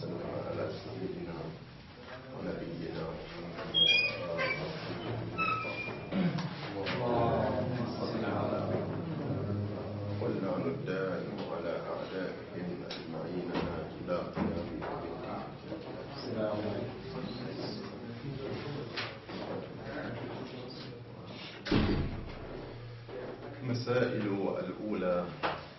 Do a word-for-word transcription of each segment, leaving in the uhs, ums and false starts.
وسلم على سيدنا ونبينا محمد وعلى الدائم على أعدائهم أجمعين إلى قيام الدين. مسائل الأولى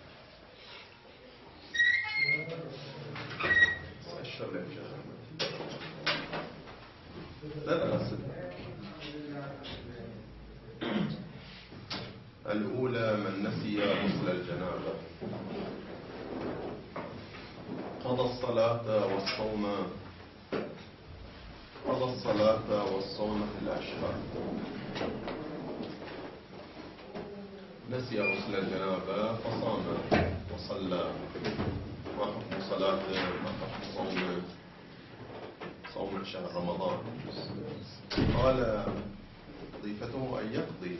لا لا أصل. الأولى من نسي غسل الجنابة قضى الصلاة والصوم قضى الصلاة والصوم في الأشهر. نسي غسل الجنابة فصام وصلى، ما حكم صلاته؟ ما حكم صومه؟ صوم شهر رمضان. قال وظيفته أن يقضي.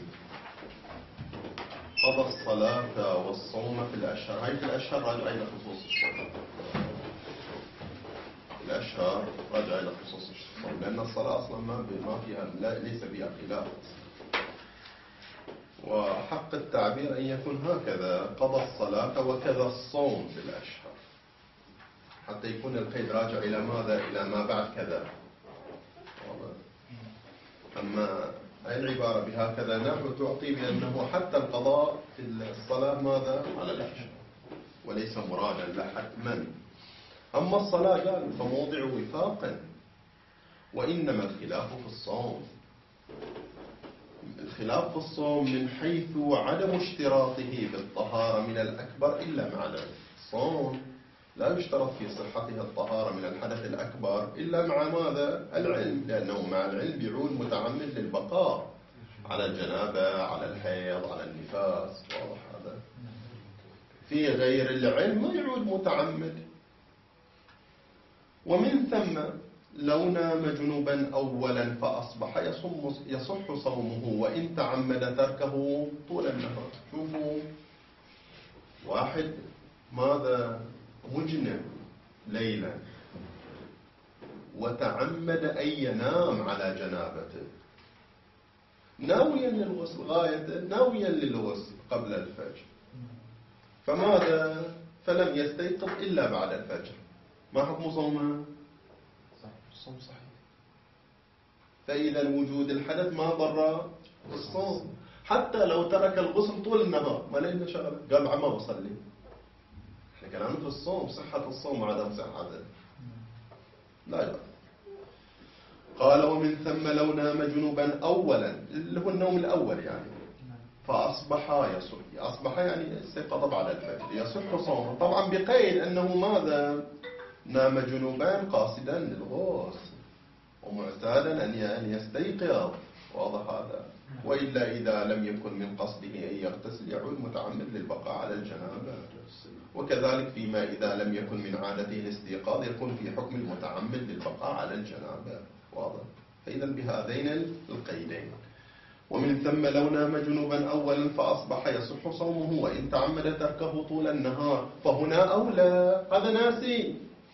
قضى الصلاة والصوم في الأشهر. هاي في الأشهر راجع إلى خصوص الصوم. الأشهر راجع إلى خصوص الصوم، لأن الصلاة أصلا ما ما فيها لا ليس فيها خلاف. وحق التعبير أن يكون هكذا: قضى الصلاة وكذا الصوم في الأشهر، حتى يكون القيد راجع إلى ماذا؟ إلى ما بعد كذا. أما العبارة بهكذا نحو تعطي بأنه حتى القضاء في الصلاة ماذا؟ على الأشهر، وليس مرادا لا حتما. أما الصلاة قال فموضع وفاق، وإنما الخلاف في الصوم. الخلاف في الصوم من حيث عدم اشتراطه بالطهارة من الأكبر إلا مع العلم. الصوم لا يشترط في صحتها الطهارة من الحدث الأكبر إلا مع ماذا؟ العلم، لأنه مع العلم يعود متعمد للبقاء على الجنابة، على الحيض، على النفاس. واضح هذا؟ في غير العلم ما يعود متعمد. ومن ثم لو نام جنوبا أولا فأصبح يصم يصح صومه وإن تعمد تركه طول النهار. شوفوا، واحد ماذا؟ مجنب ليلا وتعمد أن ينام على جنابته ناويا للغسل، غاية ناويا للغسل قبل الفجر، فماذا؟ فلم يستيقظ إلا بعد الفجر. ما حكم صومه؟ الصوم صحيح. فإذا وجود الحدث ما ضر الصوم، حتى لو ترك الغسل طول النهار ما لنا شغله، قال عما وصلي. احنا كلامنا في الصوم، صحة الصوم وعدم صحته لا يضر. قال ومن ثم لو نام جنوبا أولا، اللي هو النوم الأول يعني، فأصبح يصح. أصبح يعني استيقظ بعد الفجر، يصح صومه، طبعا بقيد أنه ماذا؟ نام جنوبا قاصدا للغسل ومعتادا أن يستيقظ. واضح هذا؟ وإلا إذا لم يكن من قصده أن يغتسل يعود متعمد للبقاء على الجنابة. وكذلك فيما إذا لم يكن من عادته الاستيقاظ يكون في حكم المتعمد للبقاء على الجنابة. واضح؟ فإذا بهذين القيدين. ومن ثم لو نام جنوبا أولا فأصبح يصح صومه وإن تعمد تركه طول النهار. فهنا أولى، هذا ناسي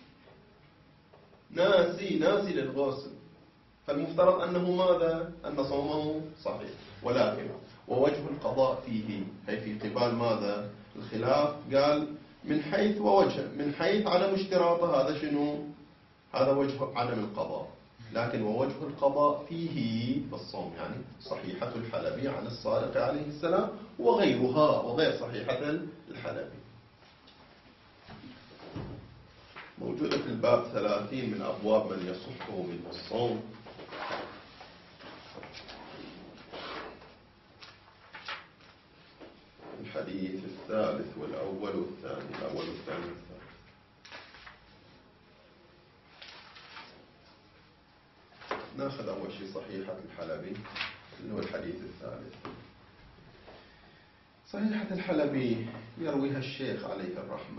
ناسي ناسي للغسل، فالمفترض أنه ماذا؟ أن صومه صحيح. ولكن ووجه القضاء فيه أي في قبال ماذا؟ الخلاف قال من حيث ووجه، من حيث عدم اشتراطه، هذا شنو؟ هذا وجه عدم القضاء. لكن ووجه القضاء فيه بالصوم يعني صحيحة الحلبي عن الصادق عليه السلام وغيرها وغير صحيحة الحلبي. موجودة في الباب ثلاثين من أبواب من يصحه من الصوم. الحديث الثالث والأول والثاني، الأول والثاني والثالث. ناخذ أول شيء صحيحة الحلبي اللي هو الحديث الثالث. صحيحة الحلبي يرويها الشيخ عليه الرحمة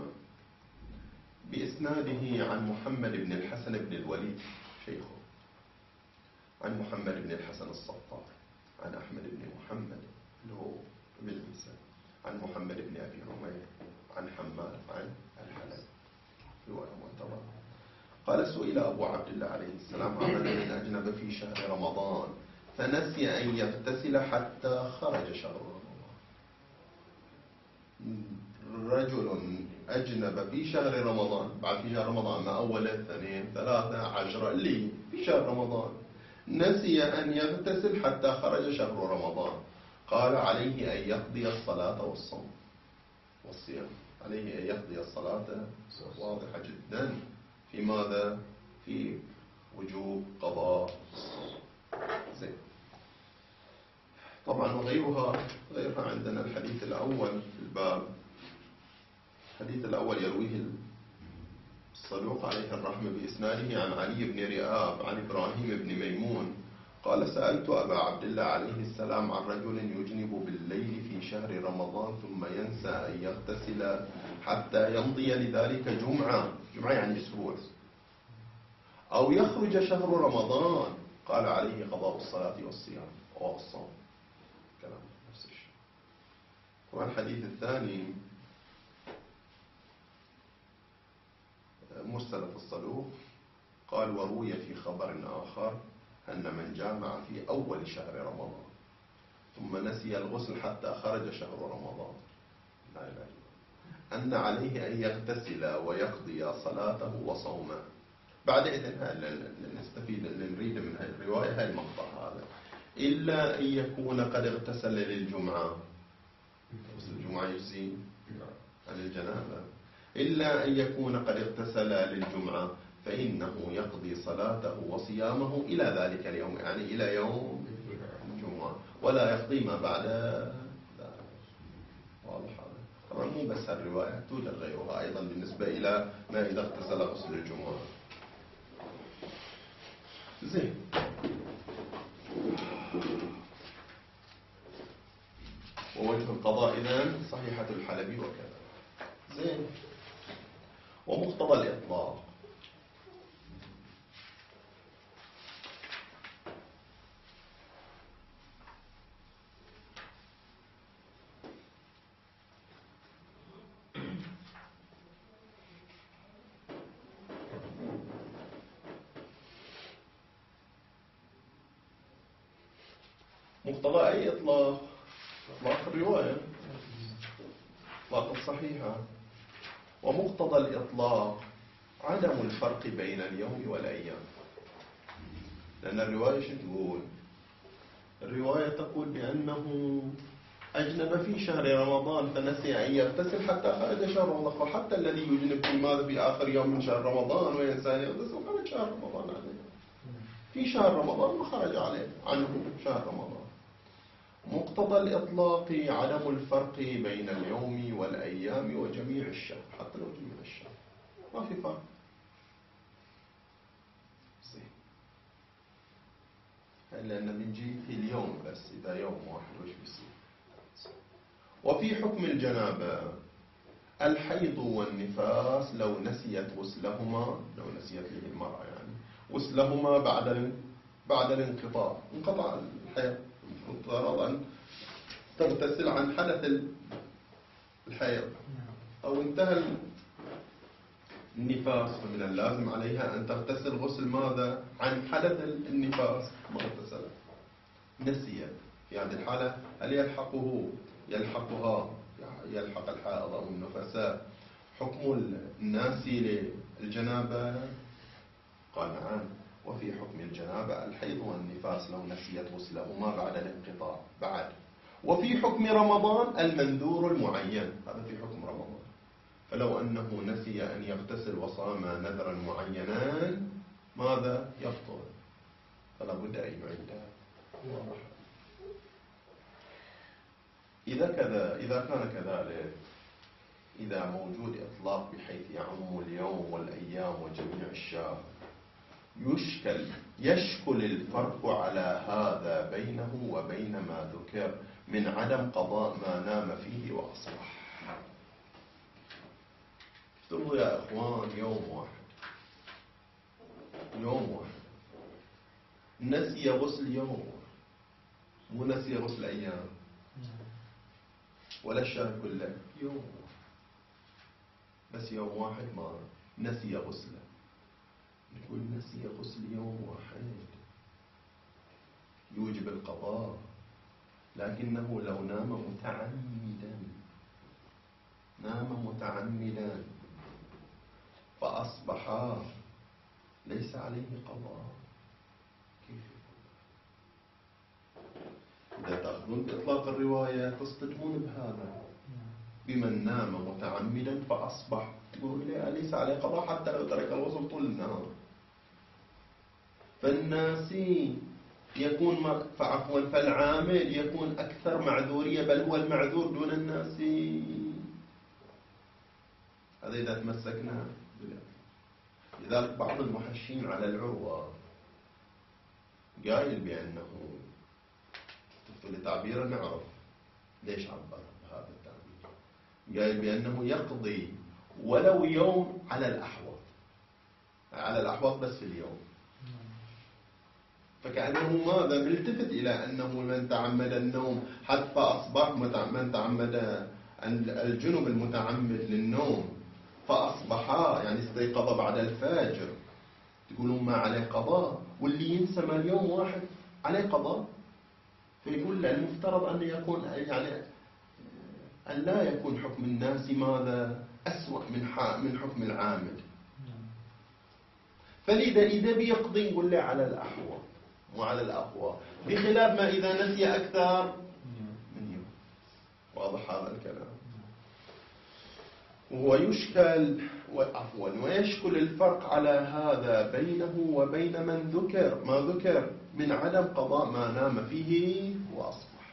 بإسناده عن محمد بن الحسن بن الوليد شيخه، عن محمد بن الحسن الصطار، عن أحمد بن محمد اللي هو ابن الإنسان، عن محمد بن أبي عمير، عن حماد، عن الحلبي، رواية معتبرة. قال سئل أبو عبد الله عليه السلام عن رجل أجنب في شهر رمضان فنسي أن يغتسل حتى خرج شهر رمضان. رجل أجنب في شهر رمضان، بعد في شهر رمضان ما أول اثنين ثلاثة عشرة اللي في شهر رمضان، نسي أن يغتسل حتى خرج شهر رمضان. قال عليه أن يقضي الصلاة والصوم والصيام. عليه أن يقضي الصلاة، واضحة جدا في ماذا؟ في وجوب قضاء الصوم. زين. طبعا وغيرها غيرها عندنا الحديث الأول في الباب. الحديث الأول يرويه الصدوق عليه الرحمة بإسناده عن علي بن رئاب عن إبراهيم بن ميمون قال سألت أبا عبد الله عليه السلام عن رجل يجنب بالليل في شهر رمضان ثم ينسى أن يغتسل حتى يمضي لذلك جمعة، جمعة يعني أسبوع، أو يخرج شهر رمضان. قال عليه قضاء الصلاة والصيام والصوم. كلام نفس الشيء. طبعا الحديث الثاني مرسل الصدوق قال وروي في خبر آخر أن من جامع في أول شهر رمضان ثم نسي الغسل حتى خرج شهر رمضان لا إله إلا أن عليه أن يغتسل ويقضي صلاته وصومه. بعد إذن نستفيد نريد من هذه الرواية هذا المقطع هذا إلا أن يكون قد اغتسل للجمعة. غسل الجمعة يجزي عن الجنابة. إلا أن يكون قد اغتسل للجمعة فإنه يقضي صلاته وصيامه إلى ذلك اليوم، يعني إلى يوم الجمعة، ولا يقضي ما بعد ذلك. واضح هذا؟ طبعا مو بس الرواية، توجد غيرها أيضا بالنسبة إلى ما إذا اغتسل غسل الجمعة. زين. ووجه القضاء إذن صحيحة الحلبي وكذا. زين. ومقتضى الإطلاق مقتضى أي إطلاق؟ إطلاق الرواية، إطلاق الصحيحة. ومقتضى الإطلاق عدم الفرق بين اليوم والأيام. لأن الرواية شو تقول؟ الرواية تقول بأنه أجنب في شهر رمضان فنسي أن يغتسل حتى خرج شهر رمضان. وحتى الذي يجنب في ماذا في آخر يوم من شهر رمضان وينسى أن يغتسل خرج شهر رمضان عليه. في شهر رمضان وخرج عليه عنه شهر رمضان. مقتضى الإطلاق عدم الفرق بين اليوم والأيام وجميع الشهر، حتى لو جميع الشهر ما في فرق. زين. لأن بنجي في اليوم بس، إذا يوم واحد وش بيصير. وفي حكم الجنابة الحيض والنفاس لو نسيت غسلهما، لو نسيت له المرأة يعني غسلهما بعد بعد الانقطاع، انقطع الحيض، افترض أن تغتسل عن حدث الحيض أو انتهى النفاس، فمن اللازم عليها أن تغتسل غسل ماذا؟ عن حدث النفاس. ما اغتسلت، نسيت، في هذه الحالة هل يلحقه يلحقها يلحق الحائض أو النفساء حكم الناسي للجنابة؟ قال نعم. وفي حكم الجنابة الحيض والنفاس لو نسيت غسلهما بعد الانقطاع بعد. وفي حكم رمضان المنذور المعين، هذا في حكم رمضان. فلو أنه نسي أن يغتسل وصام نذرا معينا ماذا؟ يبطل، فلا بد أن يعيده. إذا كذا إذا كان كذلك، إذا موجود إطلاق بحيث يعم اليوم والأيام وجميع الشهر، يشكل يشكل الفرق على هذا بينه وبين ما ذكر من عدم قضاء ما نام فيه وأصبح. افترضوا يا إخوان يوم واحد يوم واحد نسي غسل يوم، مو نسي غسل أيام ولا الشهر كله، يوم واحد بس، يوم واحد ما نسي غسله. يقول نسي غسل يوم واحد يوجب القضاء، لكنه لو نام متعمدا نام متعمدا فأصبح ليس عليه قضاء. كيف يكون؟ إذا تأخذون بإطلاق الرواية تصطدمون بهذا، بمن نام متعمدا فأصبح تقول ليس عليه قضاء حتى لو ترك الغسل طول النهار. فالناسي يكون فعفوا فالعامل يكون أكثر معذورية، بل هو المعذور دون الناسي. هذا إذا تمسكنا بلا. لذلك بعض المحشين على العروة قايل بأنه لتعبيره نعرف ليش عبر بهذا التعبير، قايل بأنه يقضي ولو يوم على الأحوط، على الأحوط بس في اليوم. فكأنه ماذا ملتفت إلى أنه من تعمد النوم حتى أصبح من تعمد الجنب المتعمد للنوم فأصبح يعني استيقظ بعد الفجر، تقولون ما عليه قضاء، واللي ينسى ما اليوم واحد عليه قضاء. فيقول المفترض أن يكون يعني أن لا يكون حكم الناس ماذا أسوأ من من حكم العامل. فلذا إذا بيقضي يقول له على الأحوط وعلى الأقوى، بخلاف ما إذا نسي أكثر من يوم. واضح هذا الكلام؟ ويشكل عفوا ويشكل الفرق على هذا بينه وبين من ذكر ما ذكر من عدم قضاء ما نام فيه وأصبح،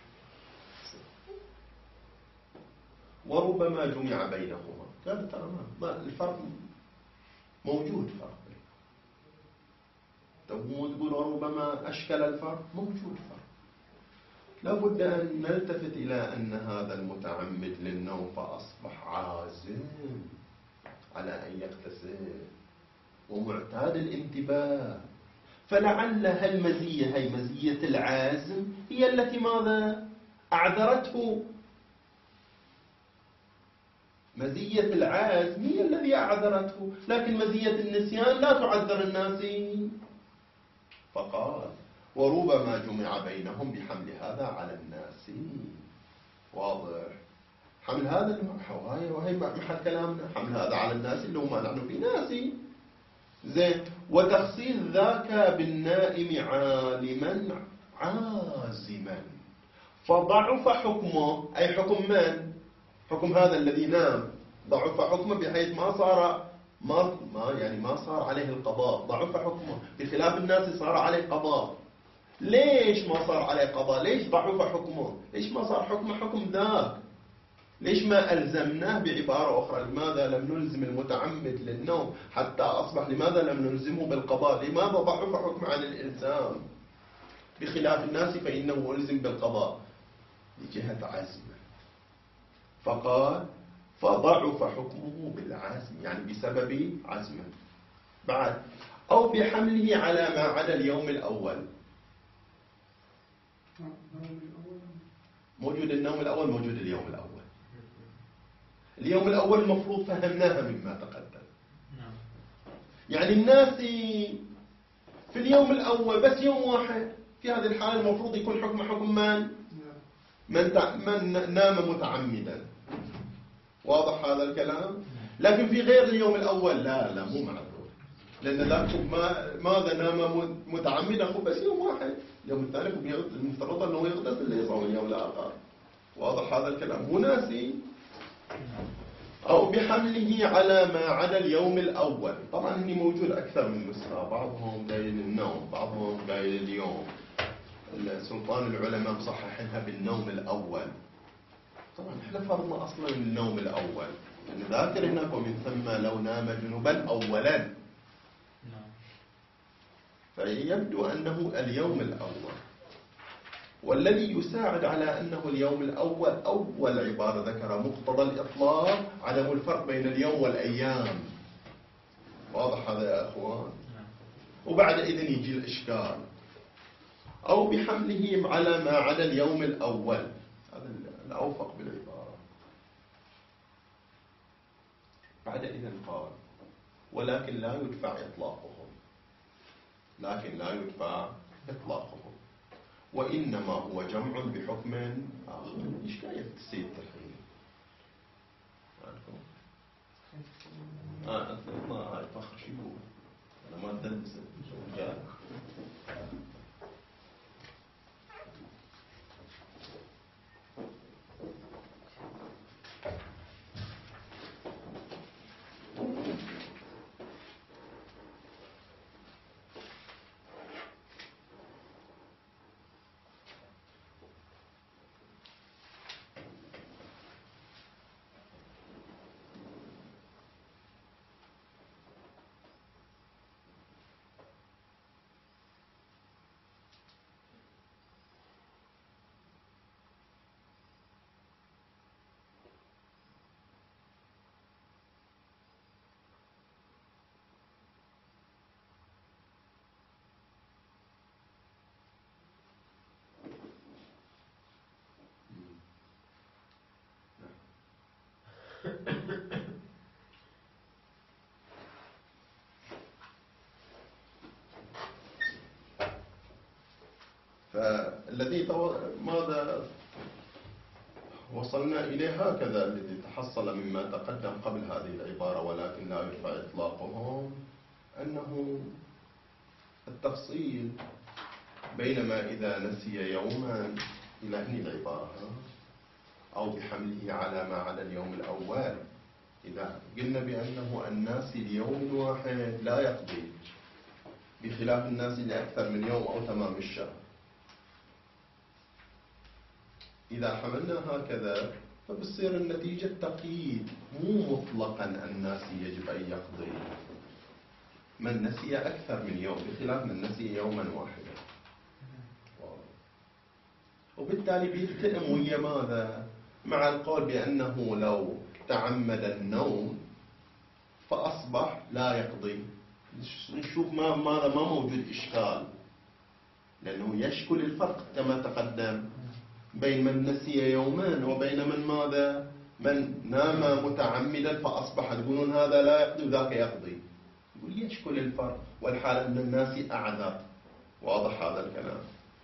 وربما جمع بينهما. قال تمام الفرق موجود، فرق تقول وربما أشكل الفرق، موجود فرق. لابد أن نلتفت إلى أن هذا المتعمد للنوم فأصبح عازم على أن يغتسل ومعتاد الانتباه، فلعل هالمزية هي مزية العازم هي التي ماذا أعذرته. مزية العازم هي الذي أعذرته، لكن مزية النسيان لا تعذر الناس. فقال وربما جمع بينهم بحمل هذا على الناس. واضح؟ حمل هذا وهي وهي محل كلامنا، حمل هذا على الناس اللي هم نحن في ناسي. زين. وتخصيص ذاك بالنائم عالما عازما فضعف حكمه، أي حكم من؟ حكم هذا الذي نام ضعف حكمه بحيث ما صار ما ما يعني ما صار عليه القضاء، ضعف حكمه، بخلاف الناس صار عليه قضاء. ليش ما صار عليه قضاء؟ ليش ضعف حكمه؟ ليش ما صار حكمه حكم ذاك؟ ليش ما ألزمناه بعبارة أخرى؟ لماذا لم نلزم المتعمد للنوم حتى أصبح؟ لماذا لم نلزمه بالقضاء؟ لماذا ضعف حكمه عن الإلزام؟ بخلاف الناس فإنه ألزم بالقضاء لجهة عزمه. فقال فضعف حكمه بالعزم، يعني بسبب عزمه. بعد أو بحمله على ما عدا اليوم الأول. موجود النوم الأول، موجود اليوم الأول. اليوم الأول المفروض فهمناها مما تقدم. يعني الناس في اليوم الأول بس يوم واحد، في هذه الحالة المفروض يكون حكم حكم من؟ من, من نام متعمدا. واضح هذا الكلام؟ لكن في غير اليوم الأول لا لا مو معذور، لأن ذاك ما ماذا نام متعمدا هو بس يوم واحد، اليوم الثاني المفترض أنه يغتسل ليصوم اليوم الآخر. واضح هذا الكلام؟ هو ناسي. أو بحمله على ما عدا اليوم الأول. طبعا هني موجود أكثر من نسخة، بعضهم قايل النوم، بعضهم قايل اليوم. سلطان العلماء مصححينها بالنوم الأول. طبعا احنا فرضنا أصلا النوم الأول، لأن ذاكر هناك ومن ثم لو نام جنوبا أولا، فيبدو أنه اليوم الأول. والذي يساعد على أنه اليوم الأول أول عبارة ذكر مقتضى الإطلاق عدم الفرق بين اليوم والأيام. واضح هذا يا أخوان؟ وبعد إذن يجي الإشكال. أو بحمله على ما عدا اليوم الأول، هذا الأوفق بالعبارة. بعد إذن قال ولكن لا يدفع إطلاقهم. لكن لا يدفع إطلاقه، وإنما هو جمع بحكم آخر. إشكالية السيد الحين آه ما هاي فخر شو يقول أنا ما أدرس جاء فالذي ماذا وصلنا إليه هكذا الذي تحصل مما تقدم قبل هذه العبارة ولكن لا يدفع إطلاقه، أنه التفصيل بينما إذا نسي يوما إلى هذه العبارة أو بحمله على ما على اليوم الأول، إذا قلنا بأنه الناس ليوم واحد لا يقضي بخلاف الناس لأكثر من يوم أو تمام الشهر، إذا حملنا هكذا فبصير النتيجة تقييد مو مطلقا الناس يجب أن يقضي من نسي أكثر من يوم بخلاف من نسي يوما واحدا، وبالتالي بيلتئم ويا ماذا؟ مع القول بأنه لو تعمد النوم فأصبح لا يقضي. نشوف ما ماذا ما موجود إشكال، لأنه يشكل الفرق كما تقدم بين من نسي يوما وبين من ماذا؟ من نام متعمدا فأصبح، تقولون هذا لا يقضي وذاك يقضي، يقول يشكل الفرق، والحال أن الناس أعذر. واضح هذا الكلام؟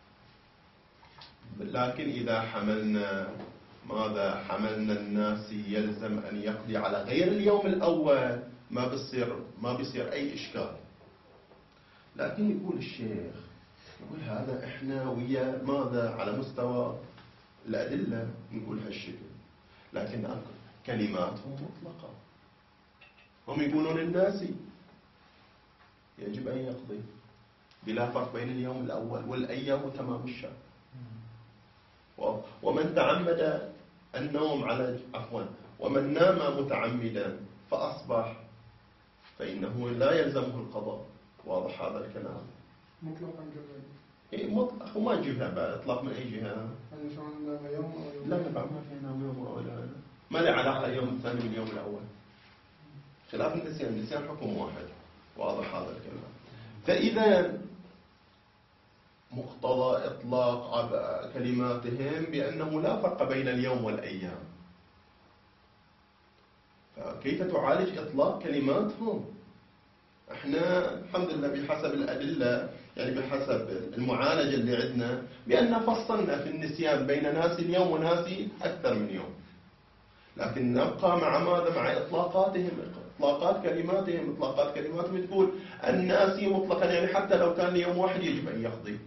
لكن إذا حملنا ماذا؟ حملنا الناس يلزم أن يقضي على غير اليوم الأول، ما بيصير ما بيصير أي إشكال. لكن يقول الشيخ، يقول هذا إحنا ويا ماذا؟ على مستوى الأدلة نقول هالشكل، لكن كلماتهم مطلقة. هم يقولون الناس يجب أن يقضي بلا فرق بين اليوم الأول والأيام وتمام الشهر. ومن تعمد النوم على عفوا ومن نام متعمدا فأصبح فإنه لا يلزمه القضاء. واضح هذا الكلام؟ مطلقا جبل إيه مطلق، وما نجيبها بعد إطلاق من أي جهة. يعني شو عندنا يوم أو يوم؟ لا لا بعد ما في نام يوم أو لا، ما له علاقة اليوم الثاني باليوم الأول، خلاف النسيان. النسيان حكم واحد. واضح هذا الكلام؟ فإذا مقتضى إطلاق كلماتهم بأنه لا فرق بين اليوم والأيام، فكيف تعالج إطلاق كلماتهم؟ احنا الحمد لله بحسب الأدلة، يعني بحسب المعالجة اللي عندنا، بأن فصلنا في النسيان بين ناس اليوم وناس أكثر من يوم، لكن نبقى مع ماذا؟ مع إطلاقاتهم، إطلاقات كلماتهم. إطلاقات كلماتهم تقول الناس مطلقا، يعني حتى لو كان ليوم واحد يجب أن يقضي.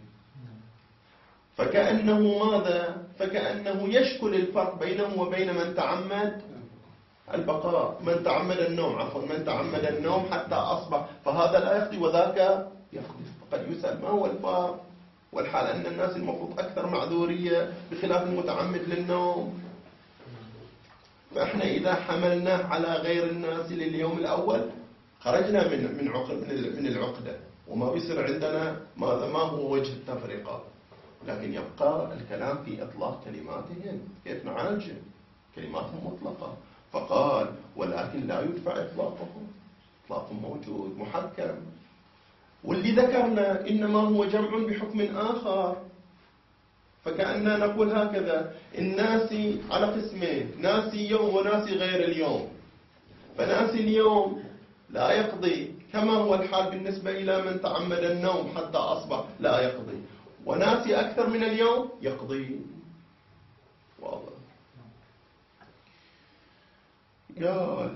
فكأنه ماذا؟ فكأنه يشكل الفرق بينهم وبين من تعمد البقاء، من تعمد النوم عفوا من تعمد النوم حتى أصبح، فهذا لا يقضي وذاك يقضي. فقد يسأل ما هو الفرق؟ والحال أن الناس المفروض أكثر معذورية بخلاف المتعمد للنوم. فإحنا إذا حملناه على غير الناس لليوم الأول خرجنا من من عقد من العقدة، وما بيصير عندنا ماذا؟ ما هو وجه التفرقة؟ لكن يبقى الكلام في إطلاق كلماتهم، كيف نعالجه؟ كلماتهم مطلقة. فقال ولكن لا يدفع إطلاقه، إطلاق موجود محكم. واللي ذكرنا إنما هو جمع بحكم آخر، فكأننا نقول هكذا: الناس على قسمين، ناس يوم وناس غير اليوم. فناس اليوم لا يقضي، كما هو الحال بالنسبة إلى من تعمد النوم حتى أصبح لا يقضي، وناسي أكثر من اليوم يقضي. واضح. قال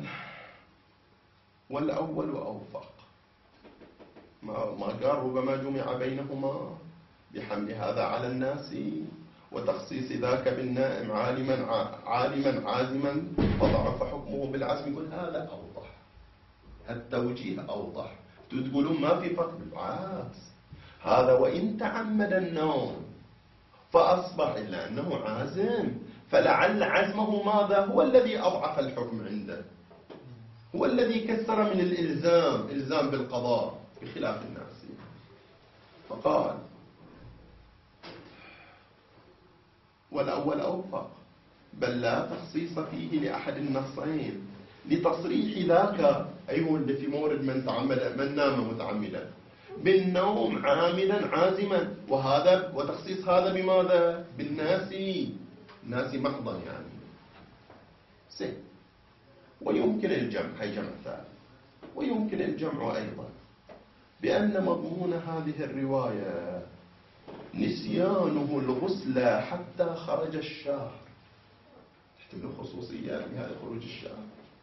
والأول أوفق، ما قال ربما جمع بينهما بحمل هذا على الناس وتخصيص ذاك بالنائم عالما عالما عازما فضعف حكمه بالعزم. يقول هذا أوضح، التوجيه أوضح. تقولون ما في فرق، بالعكس، هذا وإن تعمد النوم فأصبح إلا أنه عازم، فلعل عزمه ماذا هو الذي أضعف الحكم عنده، هو الذي كسر من الإلزام، إلزام بالقضاء بخلاف الناس. فقال والأول أوفق، بل لا تخصيص فيه لأحد النصين لتصريح ذاك، أي هو اللي في مورد من تعمد من نام متعمدا بالنوم عامدا عازما، وهذا وتخصيص هذا بماذا؟ بالناسي، ناسي محضا يعني. سي. ويمكن الجمع، هي جمع ثالث، ويمكن الجمع أيضا بأن مضمون هذه الرواية نسيانه الغسل حتى خرج الشهر. تحتمل خصوصيات بهذا خروج الشهر،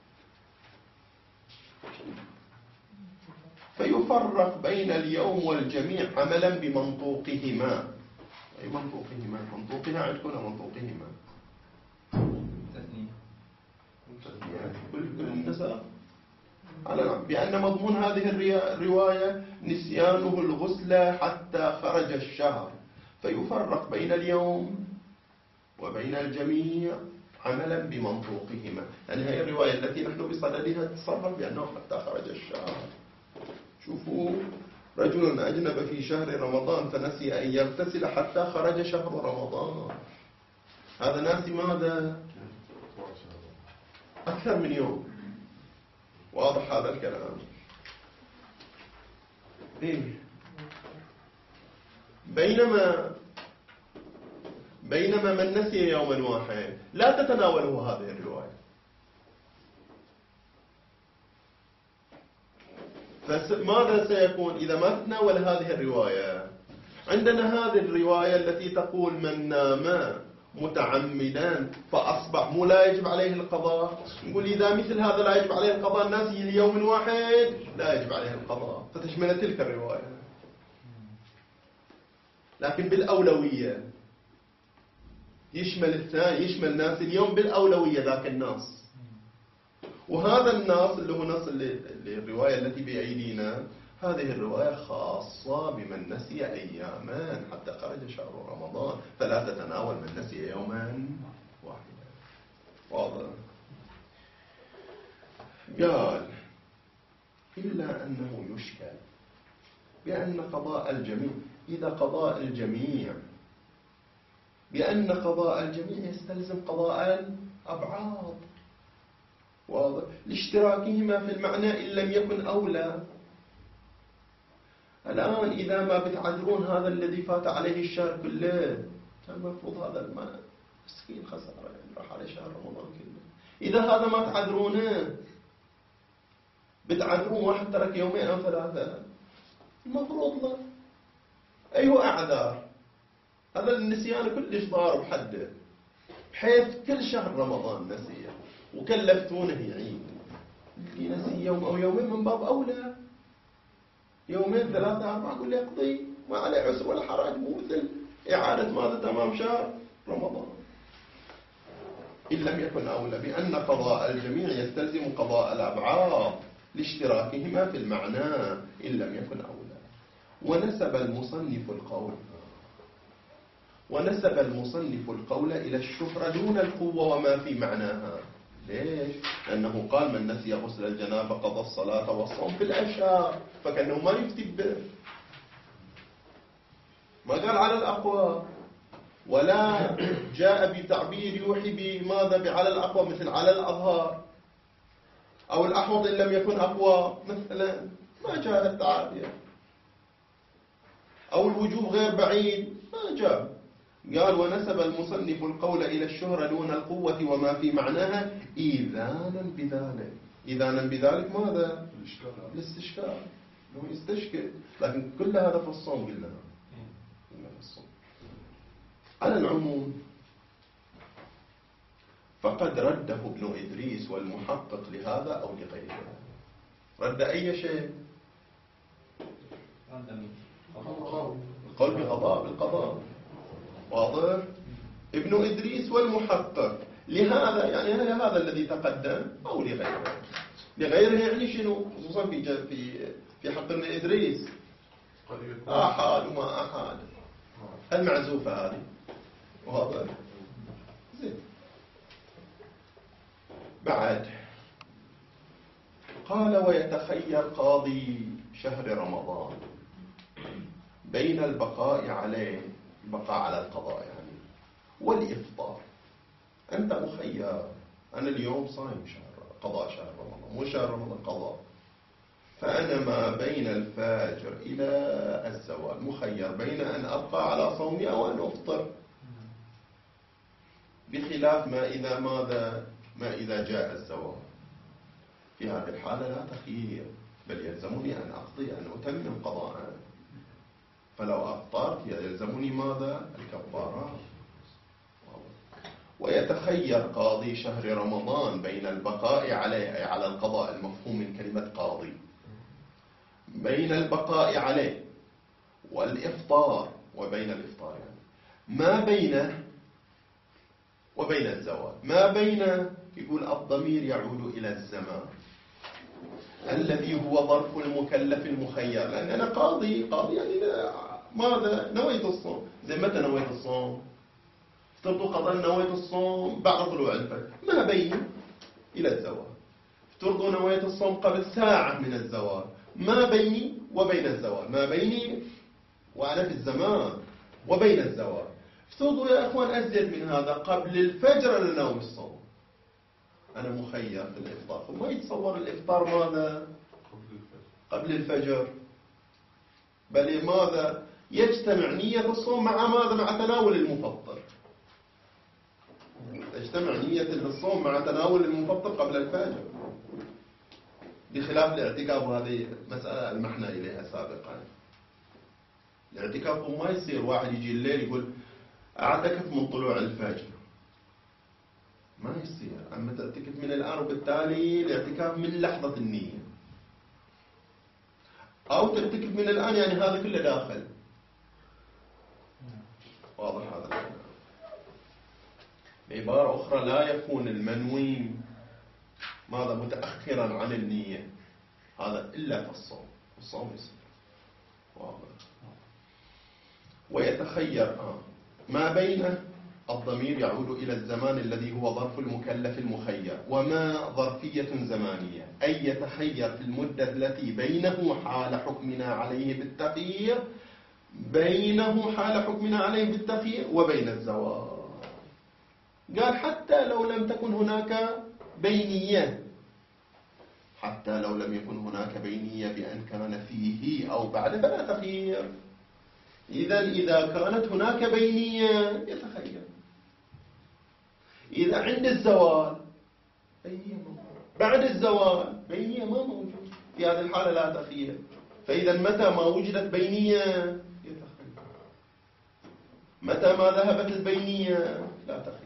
فيفرق بين اليوم والجميع عملا بمنطوقهما. أي منطوقهما؟ منطوقها عندكم منطوقهما كل النساء على بأن مضمون هذه الرواية نسيانه الغسل حتى خرج الشهر، فيفرق بين اليوم وبين الجميع عملا بمنطوقهما. يعني هي الرواية التي نحن بصددها تصرف بأنه حتى خرج الشهر. شوفوا، رجل أجنب في شهر رمضان فنسي أن يغتسل حتى خرج شهر رمضان، هذا ناسي ماذا؟ أكثر من يوم. واضح هذا الكلام؟ إيه؟ بينما بينما من نسي يوما واحد لا تتناوله هذه الرواية. فماذا سيكون إذا ما تتناول هذه الرواية؟ عندنا هذه الرواية التي تقول من نام متعمدا فأصبح مو لا يجب عليه القضاء. نقول إذا مثل هذا لا يجب عليه القضاء، الناس اليوم واحد لا يجب عليه القضاء، فتشمل تلك الرواية. لكن بالأولوية يشمل الثاني، يشمل ناس اليوم بالأولوية ذاك الناس. وهذا الناس اللي هو نص اللي الرواية التي بأيدينا، هذه الرواية خاصة بمن نسي أياما حتى خرج شهر رمضان، فلا تتناول من نسي يوما واحدا. واضح؟ قال إلا أنه يشكل بأن قضاء الجميع، إذا قضاء الجميع بأن قضاء الجميع يستلزم قضاء الأبعاض. واضح؟ لاشتراكهما في المعنى إن لم يكن أولى. الآن إذا ما بتعذرون هذا الذي فات عليه الشهر كله، كان المفروض هذا الماء مسكين خسارة يعني راح على شهر رمضان كله. إذا هذا ما تعذرونه، بتعذرون واحد ترك يومين أو ثلاثة، المفروض له أيه أعذار. هذا النسيان كلش ضارب حده، بحيث كل شهر رمضان نسيه وكلفتونه يعيد. اللي نسي يوم أو يومين من باب أولى، يومين ثلاثة أربعة كل يقضي، ما عليه عسر ولا حرج، مو مثل إعادة ماذا تمام شهر رمضان. إن لم يكن أولى بأن قضاء الجميع يستلزم قضاء الأبعاض لاشتراكهما في المعنى إن لم يكن أولى. ونسب المصنف القول ونسب المصنف القول إلى الشهرة دون القوة وما في معناها. ليش؟ لأنه قال من نسي غسل الجنابة قضى الصلاة والصوم في الأشهر، فكأنه ما يفتي به، ما قال على الأقوى، ولا جاء بتعبير يوحي بماذا على الأقوى مثل على الأظهار أو الأحوط إن لم يكن أقوى مثلا، ما جاء التعابير، أو الوجوب غير بعيد، ما جاء. قال ونسب المصنف القول إلى الشهرة دون القوة وما في معناها إيذانا بذلك. إذا بذلك ماذا؟ الإشكال هذا. الاستشكال، إنه يستشكل، لكن كل هذا في الصوم قلنا قلنا في الصوم. على العموم فقد رده ابن إدريس والمحقق لهذا أو لغيره. رد أي شيء؟ القول بقضاء بالقضاء. واضح؟ ابن إدريس والمحقق لهذا، يعني هذا الذي تقدم أو لغيره. لغيره يعني شنو؟ خصوصا في في في حق ابن إدريس آحاد وما آحاد، المعزوفة هذه. واضح؟ زين. بعد قال ويتخير قاضي شهر رمضان بين البقاء عليه، البقاء على القضاء يعني، والإفطار. أنت مخير، أنا اليوم صايم شهر قضاء شهر رمضان، مو شهر رمضان قضاء، فأنا ما بين الفجر إلى الزوال مخير بين أن أبقى على صومي أو أن أفطر، بخلاف ما إذا ماذا ما إذا جاء الزوال. في هذه الحالة لا تخيير، بل يلزمني أن أقضي، أن أتمم قضاء. فلو أفطرت يلزمني ماذا؟ الكفارة. ويتخير قاضي شهر رمضان بين البقاء عليه، أي على القضاء، المفهوم من كلمة قاضي، بين البقاء عليه والإفطار، وبين الإفطار يعني ما بينه وبين الزوال. ما بين يقول الضمير يعود إلى الزمان الذي هو ظرف المكلف المخير، لأن أنا قاضي قاضي يعني ماذا؟ نويت الصوم. زي متى نويت الصوم؟ افترضوا قضاء نويت الصوم بعد طلوع الفجر، ما بيني إلى الزوال. افترضوا نويت الصوم قبل ساعة من الزوال، ما بيني وبين الزوال، ما بيني وأنا في الزمان وبين الزوال. افترضوا يا أخوان أزيد من هذا، قبل الفجر أنا ناوي الصوم، أنا مخير في الإفطار. فما يتصور الإفطار ماذا؟ قبل الفجر، بل ماذا؟ يجتمع نية الصوم مع ماذا؟ مع تناول المفطر. تجتمع نية الصوم مع تناول المفطر قبل الفجر، بخلاف الاعتكاف. هذه مسألة المحنى إليها سابقا. الاعتكاف ما يصير واحد يجي الليل يقول أعتكف من طلوع الفجر، ما يصير. أما تعتكف من الآن، وبالتالي الاعتكاف من لحظة النية، أو تعتكف من الآن يعني هذا كله داخل. واضح هذا الكلام. بعبارة أخرى لا يكون المنوي ماذا؟ متأخرا عن النية، هذا إلا في الصوم. الصوم يصير. واضح. ويتخير آه. ما بين الضمير يعود إلى الزمان الذي هو ظرف المكلف المخير، وما ظرفية زمانية، أي يتخير في المدة التي بينه حال حكمنا عليه بالتخيير، بينه حال حكمنا عليه بالتخيير وبين الزوال. قال حتى لو لم تكن هناك بينية، حتى لو لم يكن هناك بينية بأن كان فيه أو بعد فلا تخيير. إذا إذا كانت هناك بينية يتخير. إذا عند الزوال بينية موجود، بعد الزوال بينية ما موجود، في هذه الحالة لا تخير. فإذا متى ما وجدت بينية يتخير، متى ما ذهبت البينية لا تخير.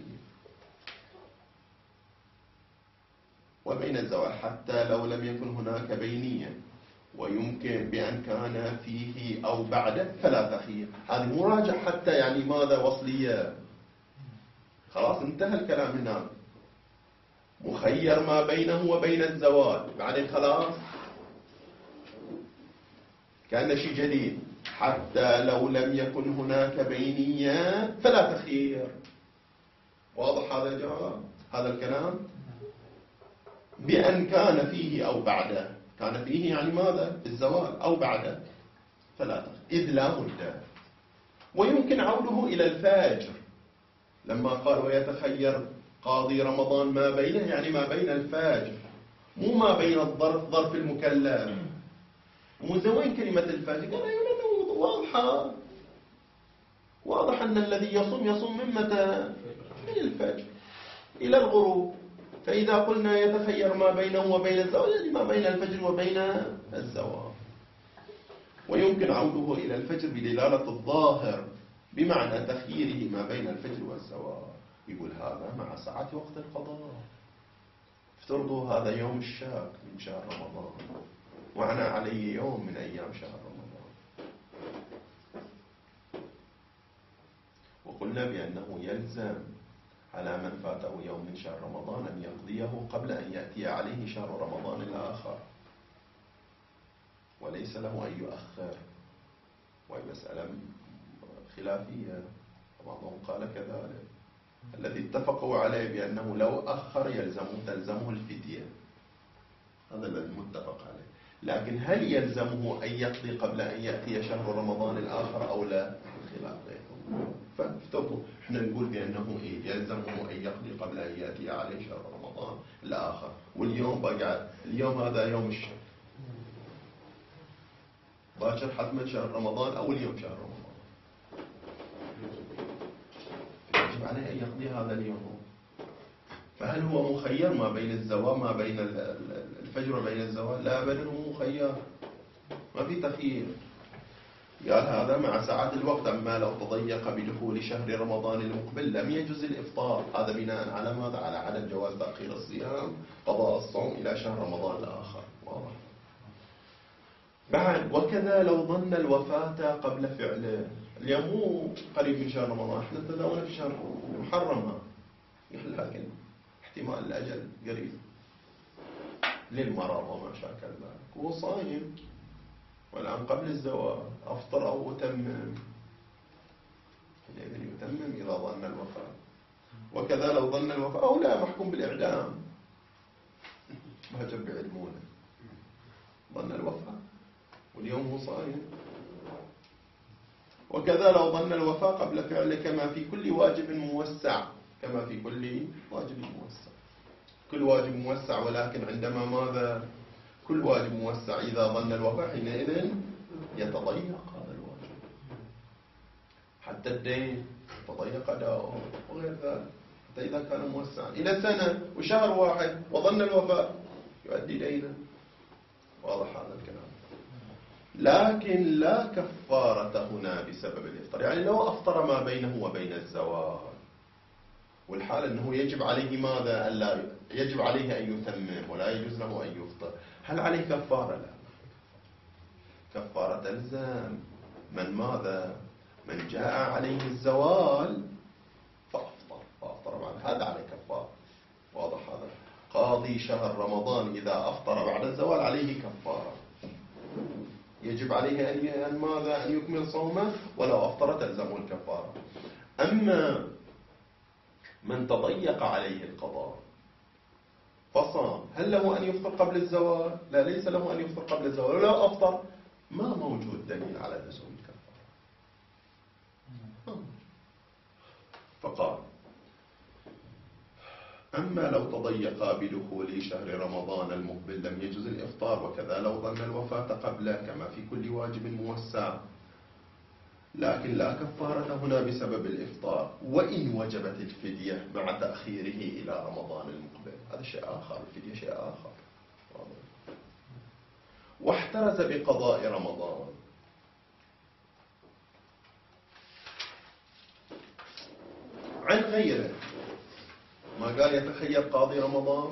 وبين الزوال حتى لو لم يكن هناك بينية ويمكن بأن كان فيه أو بعده فلا تخير. هذه مراجع حتى يعني ماذا؟ وصلية. خلاص انتهى الكلام هنا. مخير ما بينه وبين الزوال، بعدين خلاص كان شيء جديد. حتى لو لم يكن هناك بينية فلا تخير. واضح هذا الجواب؟ هذا الكلام بأن كان فيه أو بعده، كان فيه يعني ماذا؟ الزوال أو بعده فلا تخير، إذ لا مدة. ويمكن عوده إلى الفجر لما قال ويتخير قاضي رمضان ما بينه، يعني ما بين الفجر، مو ما بين الظرف ظرف المكلف. وزوين كلمة الفجر؟ قال أيوة واضحة، واضح أن الذي يصوم يصوم من متى؟ من الفجر إلى الغروب. فإذا قلنا يتخير ما بينه وبين الزوال يعني ما بين الفجر وبين الزوال. ويمكن عوده إلى الفجر بدلالة الظاهر بمعنى تخييره ما بين الفجر والزوال. يقول هذا مع ساعة وقت القضاء. افترضوا هذا يوم الشاك من شهر رمضان وأنا علي يوم من أيام شهر رمضان، وقلنا بأنه يلزم على من فاته يوم من شهر رمضان أن يقضيه قبل أن يأتي عليه شهر رمضان الآخر، وليس له أن يؤخر. وهي مسألة خلافية، بعضهم قال كذلك. الذي اتفقوا عليه بأنه لو أخر يلزمه تلزمه الفدية، هذا الذي متفق عليه. لكن هل يلزمه أن يقضي قبل أن يأتي شهر رمضان الآخر أو لا؟ خلاف بينهم. فافترضوا احنا نقول بأنه إيه؟ يلزمه أن يقضي قبل أن يأتي عليه شهر رمضان الآخر، واليوم بقى اليوم هذا يوم الشهر باكر حتما شهر رمضان أو اليوم شهر رمضان، يجب عليه أن يقضي هذا اليوم. فهل هو مخير ما بين الزوال ما بين الفجر وبين الزوال؟ لا، بل هو مخير، ما في تخيير. قال هذا مع ساعات الوقت، أما لو تضيق بدخول شهر رمضان المقبل لم يجوز الإفطار. هذا بناء على ماذا؟ على عدم جواز تأخير الصيام قضاء الصوم إلى شهر رمضان الآخر. واضح. بعد وكذا لو ظن الوفاة قبل فعله. اليوم مو قريب من شهر رمضان، احنا تداولنا في شهر محرم، لكن احتمال الأجل قريب للمرض وما شاكل ذلك، هو صايم والآن قبل الزواج أفطر أو أتمم، إذن يتمم إذا ظن الوفاة. وكذا لو ظن الوفاة أو لا محكوم بالإعدام، ما جب بعلمونه، ظن الوفاة واليوم هو صايم. وكذا لو ظن الوفاة قبل فعله كما في كل واجب موسع، كما في كل واجب موسع، كل واجب موسع، ولكن عندما ماذا؟ كل واجب موسع إذا ظن الوفاة حينئذ يتضيق هذا الواجب، حتى الدين يتضيق أداؤه وغير ذلك، حتى إذا كان موسعا إلى سنة وشهر واحد وظن الوفاة يؤدي دينا. واضح هذا الكلام. لكن لا كفارة هنا بسبب الإفطار، يعني لو أفطر ما بينه وبين الزواج والحال أنه يجب عليه ماذا؟ ألا يجب عليه أن يتمم ولا يجوز له أن يفطر، هل عليه كفارة؟ لا، كفارة تلزم من ماذا؟ من جاء عليه الزوال فأفطر فأفطر بعد، هذا عليه كفارة. واضح هذا. قاضي شهر رمضان إذا أفطر بعد الزوال عليه كفارة، يجب عليه أن ماذا؟ أن يكمل صومه، ولو أفطر تلزمه الكفارة. أما من تضيق عليه القضاء فصام، هل له أن يفطر قبل الزوال؟ لا، ليس له أن يفطر قبل الزوال، ولو أفطر ما موجود دليل على لزوم الكفارة. فقال أما لو تضيق بدخول شهر رمضان المقبل لم يجوز الإفطار، وكذا لو ظن الوفاة قبله كما في كل واجب موسع، لكن لا كفارة هنا بسبب الإفطار، وإن وجبت الفدية مع تأخيره إلى رمضان المقبل، هذا شيء آخر، الفدية شيء آخر. واحترز بقضاء رمضان. عن غيره، ما قال يتخير قاضي رمضان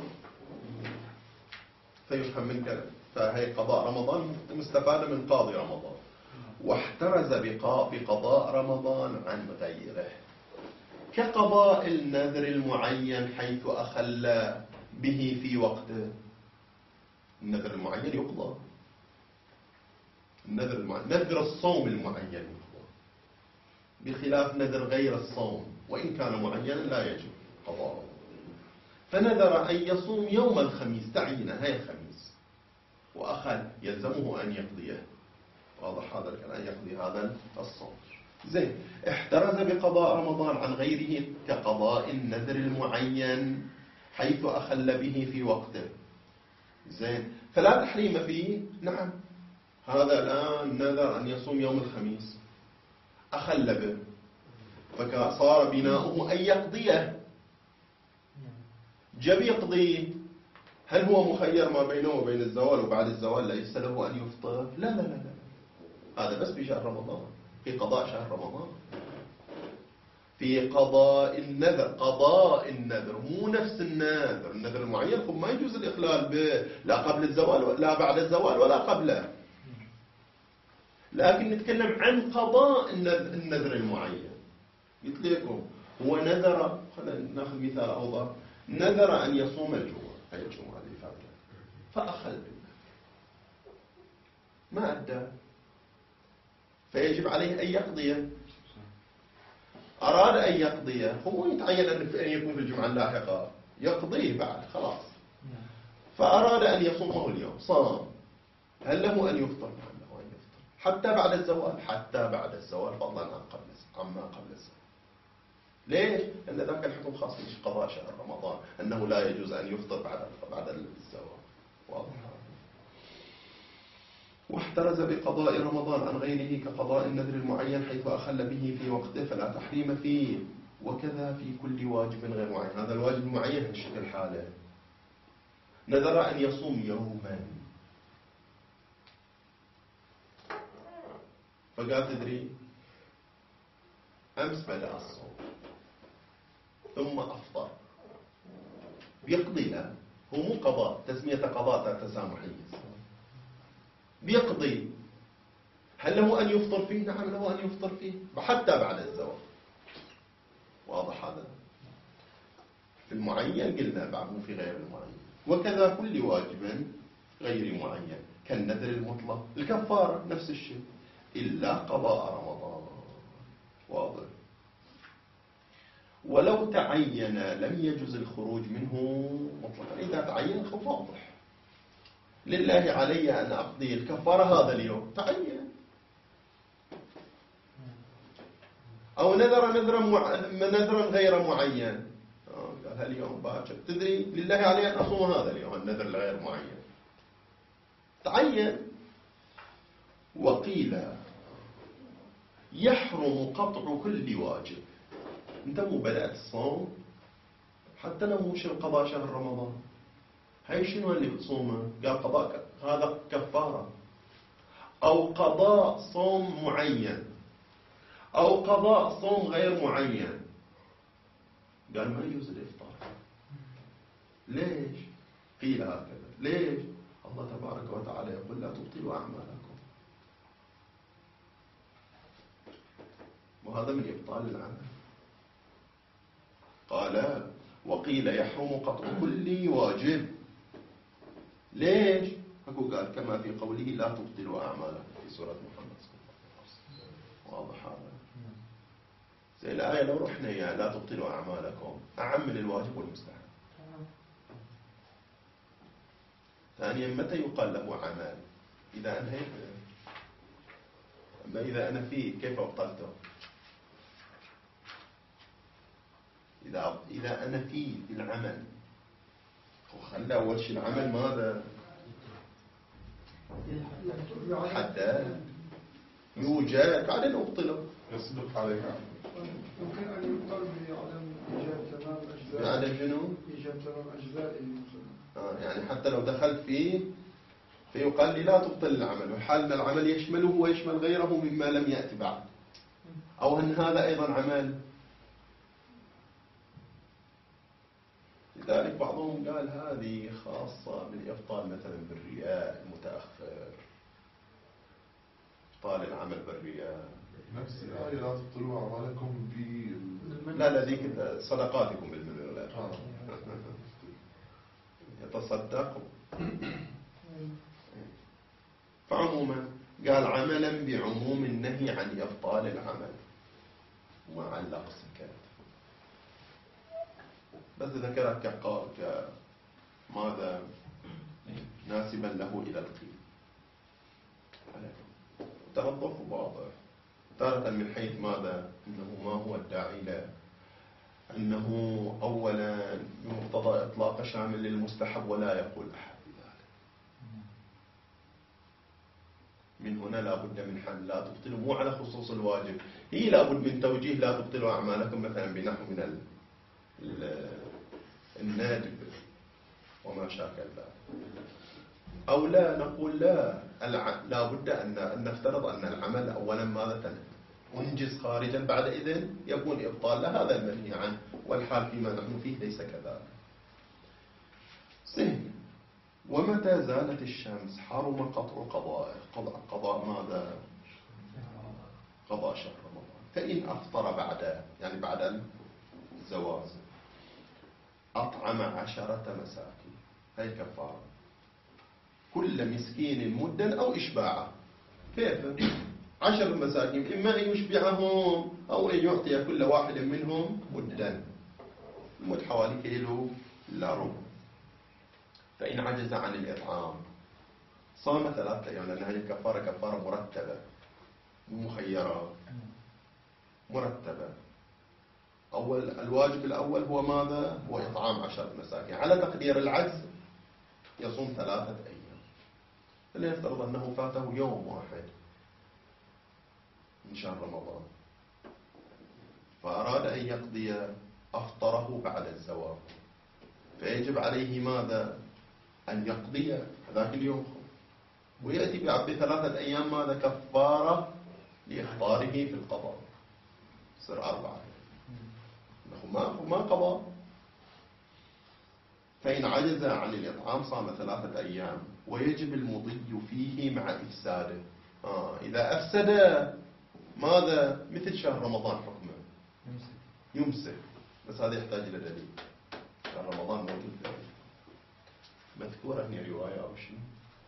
فيفهم من كلام، فهي قضاء رمضان مستفادة من قاضي رمضان. واحترز بقضاء رمضان عن غيره كقضاء النذر المعين حيث أخل به في وقته. النذر المعين يقضى، النذر المعين، نذر الصوم المعين يقضى، بخلاف نذر غير الصوم وإن كان معينا لا يجب قضاءه. فنذر أن يصوم يوم الخميس، تعيين هاي الخميس، وأخل يلزمه أن يقضيه. واضح هذا الكلام، أن يقضي هذا الصوم. زين. احترز بقضاء رمضان عن غيره كقضاء النذر المعين حيث أخل به في وقته. زين. فلا تحريم فيه. نعم، هذا الآن نذر أن يصوم يوم الخميس، أخل به، فصار بناؤه أن يقضيه. جاب يقضي، هل هو مخير ما بينه وبين الزوال وبعد الزوال ليس له أن يفطر؟ لا لا لا لا، هذا بس بشهر رمضان، في قضاء شهر رمضان، في قضاء النذر. قضاء النذر مو نفس النذر، النذر المعين ما يجوز الإخلال به لا قبل الزوال لا بعد الزوال ولا قبله، لكن نتكلم عن قضاء النذر المعين. قلت لكم هو نذر، خلينا ناخذ مثال أوضح، نذر أن يصوم الجمعة، أي الجمعة اللي فاتت، فأخل بالنذر ما أدى، فيجب عليه أن يقضيه. أراد أن يقضيه، هو يتعين أن يكون في الجمعة اللاحقة، يقضيه بعد خلاص. فأراد أن يصومه اليوم، صام، هل له أن يفطر؟ نعم له أن يفطر حتى بعد الزوال، حتى بعد الزوال فضلا عن قبل عما قبل الزوال. ليش؟ لأن ذاك الحكم خاص بقضاء شهر رمضان، أنه لا يجوز أن يفطر بعد بعد الزوال. واضح؟ واحترز بقضاء رمضان عن غيره كقضاء النذر المعين حيث أخل به في وقته فلا تحريم فيه، وكذا في كل واجب غير معين. هذا الواجب المعين بشكل حاله، نذر أن يصوم يوما، فقال تدري أمس بدأ الصوم ثم أفطر، بيقضي له، هو مو قضاء، تسمية قضاء تسامحية، بيقضي. هل له أن يفطر فيه؟ نعم له أن يفطر فيه حتى بعد الزوال. واضح هذا؟ في المعين قلنا بعضه في غير المعين. وكذا كل واجب غير معين كالنذر المطلق، الكفارة نفس الشيء إلا قضاء رمضان. واضح؟ ولو تعين لم يجوز الخروج منه مطلقا. إذا تعين خب واضح، لله علي أن أقضي الكفارة هذا اليوم، تعين. أو نذر نذرا مع... نذرا غير معين، قال هاليوم باكر تدري لله علي أن أصوم هذا اليوم، النذر الغير معين تعين. وقيل يحرم قطع كل واجب. انت مو بدأت الصوم، حتى لو مو قضاء شهر رمضان، هاي شنو اللي بتصومه؟ قال قضاء هذا كفارة، أو قضاء صوم معين، أو قضاء صوم غير معين. قال ما يجوز الإفطار. ليش؟ قيل هكذا. ليش؟ الله تبارك وتعالى يقول لا تبطلوا أعمالكم، وهذا من إبطال العمل. قال وقيل يحرم قطع كل واجب. ليش؟ أكو قال كما في قوله لا تبطلوا أعمالكم في سورة محمد صلى الله عليه وسلم. واضح هذا؟ زي الآية لو رحنا يا لا تبطلوا أعمالكم أعم من الواجب والمستحب. ثانيا متى يقال له عمل؟ إذا أنهيت. أما إذا أنا فيه كيف أبطلته؟ إذا إذا أنا فيه العمل، وخلى أول شيء العمل ماذا؟ حتى يوجد بعدين أبطله. يصدق عليك. ممكن أن يبطل بعدم إيجاد تمام أجزاء. بعدم شنو؟ إيجاد تمام أجزائه مثلا. آه يعني حتى لو دخلت فيه فيقال لي لا تبطل العمل، وحال أن العمل يشمله ويشمل غيره مما لم يأتي بعد، أو أن هذا أيضا عمل. لذلك بعضهم قال هذه خاصة بالإبطال مثلا بالرياء المتأخر، إبطال العمل بالرياء. نفس الآية لا تبطلوا أعمالكم ب لا لا ذيك صدقاتكم بالمن لا آه. يتصدقوا. فعموما قال عملا بعموم النهي عن إبطال العمل، وما علق سكت، بس ذكرت كقال ماذا ناسبا له إلى القيل. تنظف واضح تارة من حيث ماذا؟ أنه ما هو الداعي له، أنه أولا بمقتضى إطلاق شامل للمستحب ولا يقول أحد بذلك. من هنا لا بد من حل لا تبطلوا، مو على خصوص الواجب، هي لا بد من توجيه لا تبطلوا أعمالكم مثلا بنحو من ال النادب وما شاكل ذلك. أو لا نقول لا الع... لا بد أن... أن نفترض أن العمل أولا ماذا تنفذ أنجز خارجا، بعد إذن يكون إبطال لهذا المنهي عنه، والحال فيما نحن فيه ليس كذلك. زين. ومتى زالت الشمس حرم قطع قضاء قضاء, قضاء ماذا؟ قضاء شهر رمضان. فإن أفطر بعد يعني بعد الزواج أطعم عشرة مساكين، هي كفارة، كل مسكين مدا أو إشباعه. كيف؟ عشر مساكين إما أن يشبعهم أو أن يعطي كل واحد منهم مدا، المد حوالي كيلو إلا ربع. فإن عجز عن الإطعام صام ثلاثة أيام، لأن هذه الكفارة كفارة مرتبة مخيرة مرتبة. أول الواجب الأول هو ماذا؟ هو إطعام عشرة مساكين. على تقدير العجز يصوم ثلاثة أيام. فلنفترض أنه فاته يوم واحد من شهر رمضان، فأراد أن يقضي أفطره بعد الزواج، فيجب عليه ماذا؟ أن يقضي ذاك اليوم، ويأتي بثلاثة أيام ماذا؟ كفارة لإفطاره في القضاء، يصير أربعة. ما ما قضى. فإن عجز عن الإطعام صام ثلاثة أيام، ويجب المضي فيه مع إفساده. آه إذا أفسد ماذا؟ مثل شهر رمضان حكمه يمسك، بس هذا يحتاج إلى دليل. شهر رمضان موجود فيه مذكورة هنا رواية أو شيء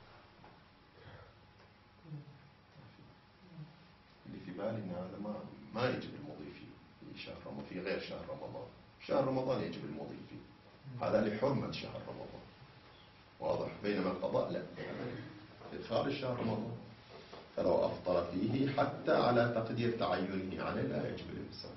اللي في بالي إن هذا ما ما يجب المضي فيه في شهر رمضان، في غير شهر رمضان. شهر رمضان يجب المضي فيه، هذا لحرمة شهر رمضان، واضح. بينما القضاء لا، في خارج شهر رمضان، فلو أفطر فيه حتى على تقدير تعينه عليه لا يجب الإمساك.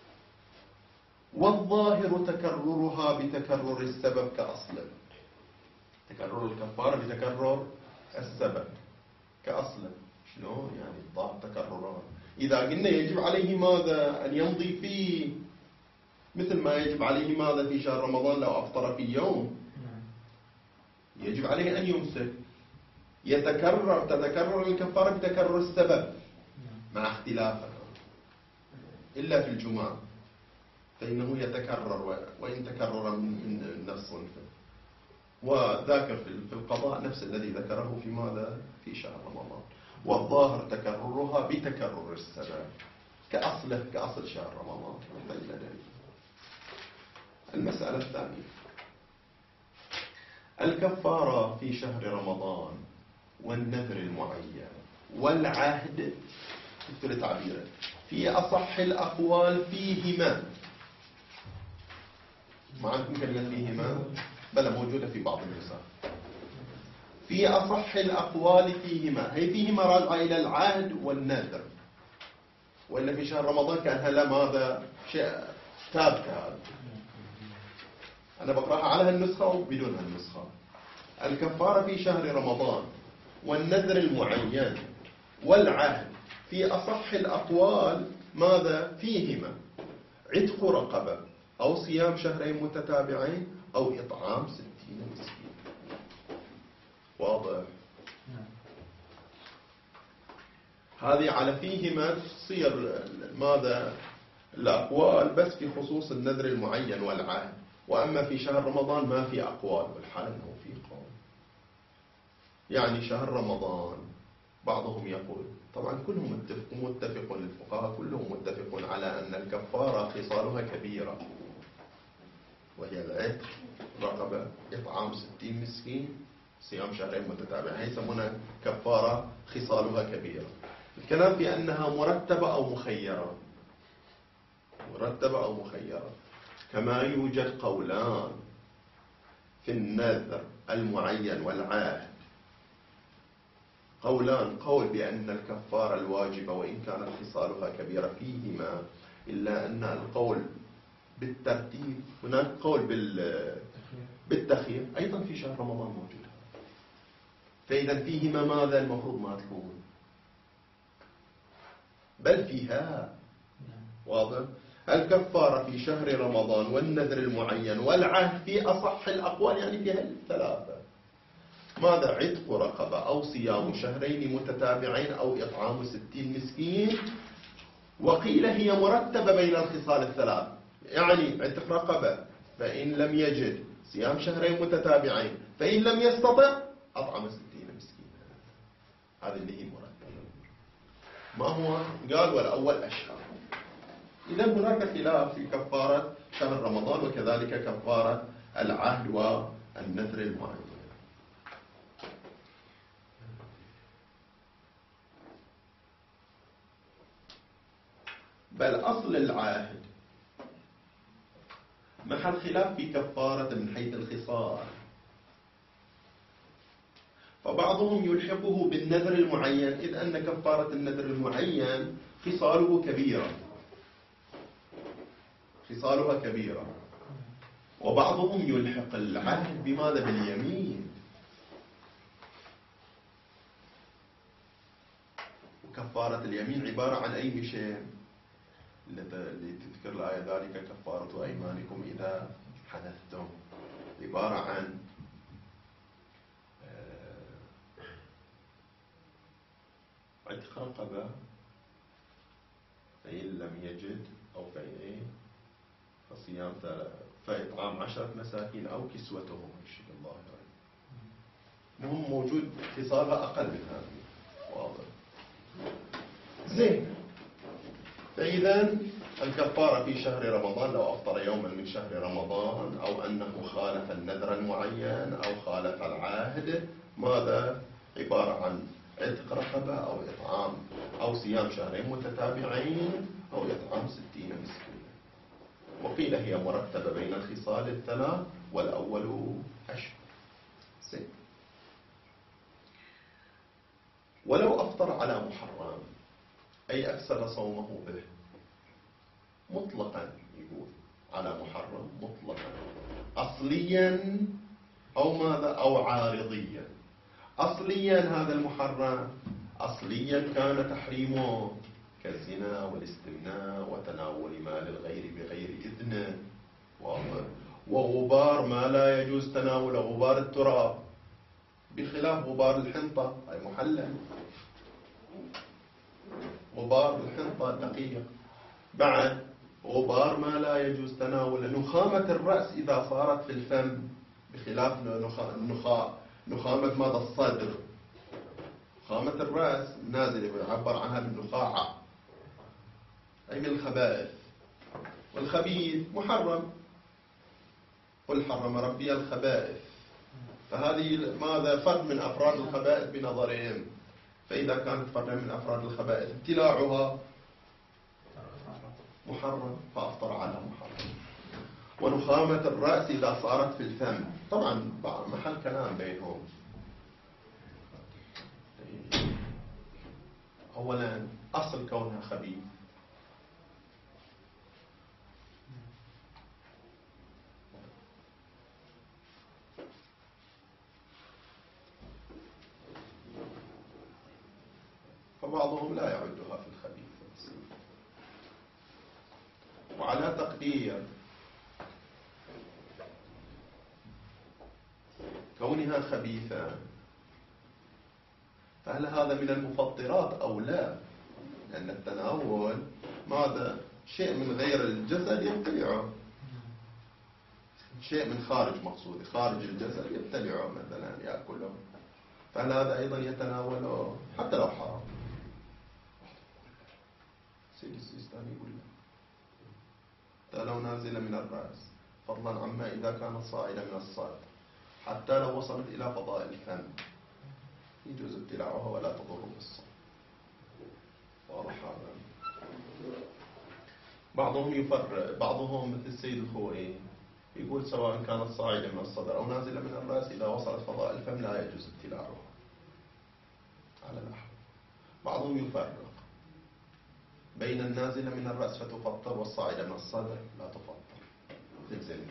والظاهر تكررها بتكرر السبب كأصله، تكرر الكفارة بتكرر السبب كأصله. شلون يعني الظاهر تكررها؟ إذا قلنا يجب عليه ماذا؟ أن يمضي فيه مثل ما يجب عليه ماذا في شهر رمضان لو أفطر في يوم، يجب عليه أن يمسك. يتكرر تتكرر الكفارة بتكرر السبب مع اختلافها، إلا في الجمعة فإنه يتكرر وإن تكرر من نفس، وذاكر في القضاء نفس الذي ذكره في ماذا؟ في شهر رمضان. والظاهر تكررها بتكرر السبب كأصله كأصل شهر رمضان. المسألة الثانية الكفارة في شهر رمضان والنذر المعين والعهد مثل تعبيره في أصح الأقوال فيهما. ما عندكم كلمة فيهما؟ بلى موجودة في بعض النسخ. في أصح الأقوال فيهما، هي فيهما راجعة إلى العهد والنذر، وإلا في شهر رمضان كأنها لا ماذا شيء ثابت. هذا أنا بقرأها على هالنسخة وبدون هالنسخة. الكفارة في شهر رمضان والنذر المعين والعهد في أصح الأقوال ماذا فيهما؟ عتق رقبة أو صيام شهرين متتابعين أو إطعام ستين مسكين. واضح؟ هذه على فيهما تصير ماذا الأقوال بس في خصوص النذر المعين والعهد، وأما في شهر رمضان ما في أقوال، والحال أنه في قول. يعني شهر رمضان بعضهم يقول، طبعا كلهم متفقون، الفقهاء كلهم متفقون على أن الكفارة خصالها كبيرة، وهي العتق رقبة إطعام ستين مسكين صيام شهرين متتابعين، يسمونها كفارة خصالها كبيرة. الكلام في أنها مرتبة أو مخيرة، مرتبة أو مخيرة. كما يوجد قولان في النذر المعين والعهد، قولان، قول بأن الكفارة الواجبة وإن كانت خصالها كبيرة فيهما، إلا أن القول بالترتيب هناك قول بالتخيير أيضا في شهر رمضان موجود. فإذا فيهما ماذا المفروض ما تكون، بل فيها. واضح؟ الكفارة في شهر رمضان والنذر المعين والعهد في أصح الأقوال، يعني في الثلاثة. ماذا؟ عتق رقبة أو صيام شهرين متتابعين أو إطعام ستين مسكين. وقيل هي مرتبة بين الخصال الثلاث، يعني عتق رقبة فإن لم يجد، صيام شهرين متتابعين فإن لم يستطع أطعم ستين مسكين. هذه اللي هي مرتبة. ما هو؟ قال والأول أشهر. إذا هناك خلاف في كفارة شهر رمضان وكذلك كفارة العهد والنذر المعين. بل أصل العهد محل خلاف في كفارة من حيث الخصال، فبعضهم يلحقه بالنذر المعين إذ أن كفارة النذر المعين خصاله كبيرة، خصالها كبيرة. وبعضهم يلحق العهد بماذا؟ باليمين. وكفارة اليمين عبارة عن أي شيء اللي تذكر الآية ذلك كفارة أيمانكم إذا حدثتم، عبارة عن عتق رقبة فإن لم يجد، أو فإن إيه فصيام فإطعام عشرة مساكين أو كسوتهم. الله مهم موجود خصالها أقل من هذه، واضح. زين. فإذا الكفارة في شهر رمضان لو أفطر يوما من شهر رمضان أو أنه خالف النذر المعين أو خالف العهد، ماذا؟ عبارة عن عتق رقبة أو إطعام أو صيام شهرين متتابعين أو إطعام ستين مسكينا. وقيل هي مرتبة بين الخصال الثلاث والأول أشهر. زين. ولو أفطر على محرم أي أكسر صومه به مطلقا، يقول على محرم مطلقا أصليا أو ماذا؟ أو عارضيا. أصليا هذا المحرم أصليا كان تحريمه كالزنا والاستمناء وتناول مال الغير بغير إذنه، وغبار ما لا يجوز تناوله، غبار التراب، بخلاف غبار الحنطة أي محلل، غبار الحنطة الدقيق. بعد غبار ما لا يجوز تناوله، نخامة الرأس إذا صارت في الفم، بخلاف نخاء نخامة ماذا؟ الصدر. نخامة الرأس نازلة يعبر عنها بالنخاعة أي من الخبائث، والخبيث محرم، قل حرم ربي الخبائث. فهذه ماذا؟ فرد من أفراد الخبائث بنظرهم. فإذا كانت فردا من أفراد الخبائث ابتلاعها محرم، فأفطر على محرم. ونخامة الرأس إذا صارت في الفم، طبعا محل كلام بينهم. أولا أصل كونها خبيث، فبعضهم لا يعدها في الخبيث. وعلى تقدير كونها خبيثة، فهل هذا من المفطرات أو لا؟ لأن التناول ماذا؟ شيء من غير الجسد يبتلعه، شيء من خارج مقصود خارج الجسد يبتلعه، مثلا يأكله، فهل هذا أيضا يتناوله حتى لو حرام؟ سيد السيستاني يقول حتى لو نازلة من الرأس، فضلا عما إذا كانت صاعدة من الصدر، حتى لو وصلت إلى فضاء الفم يجوز ابتلاعها ولا تضر بالصوم. واضح هذا؟ بعضهم يفرق، بعضهم مثل السيد الخوئي يقول سواء كانت صاعدة من الصدر أو نازلة من الرأس إذا وصلت فضاء الفم لا يجوز ابتلاعها على الأحوال. بعضهم يفرق بين النازلة من الرأس فتفطر والصاعدة من الصدر لا تفطر، مثل زي